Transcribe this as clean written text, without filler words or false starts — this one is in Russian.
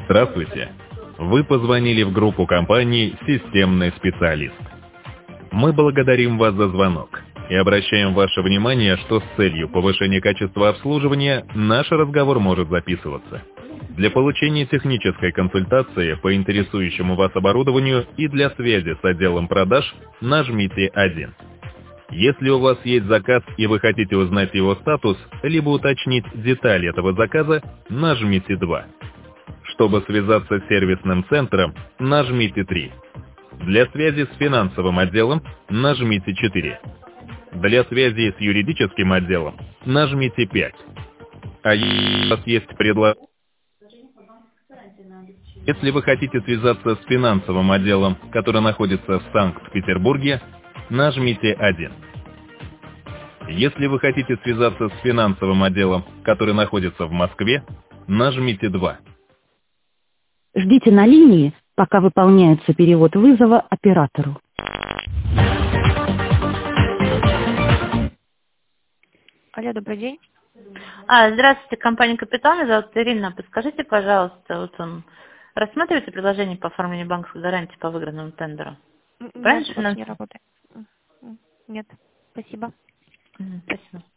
Здравствуйте. Вы позвонили в группу компании «Системный специалист». Мы благодарим вас за звонок и обращаем ваше внимание, что с целью повышения качества обслуживания наш разговор может записываться. Для получения технической консультации по интересующему вас оборудованию и для связи с отделом продаж нажмите 1. Если у вас есть заказ и вы хотите узнать его статус, либо уточнить детали этого заказа, нажмите 2. Чтобы связаться с сервисным центром, нажмите 3. Для связи с финансовым отделом нажмите 4. Для связи с юридическим отделом нажмите 5. А если у вас есть предложение, если вы хотите связаться с финансовым отделом, который находится в Санкт-Петербурге, нажмите 1. Если вы хотите связаться с финансовым отделом, который находится в Москве, нажмите 2. Ждите на линии, пока выполняется перевод вызова оператору. Алло, добрый день. Здравствуйте, компания «Капитал», меня зовут Ирина. Подскажите, пожалуйста, вот он рассматривается предложение по оформлению банковской гарантии по выигранному тендеру? Нет, не работает. Нет, спасибо. Спасибо.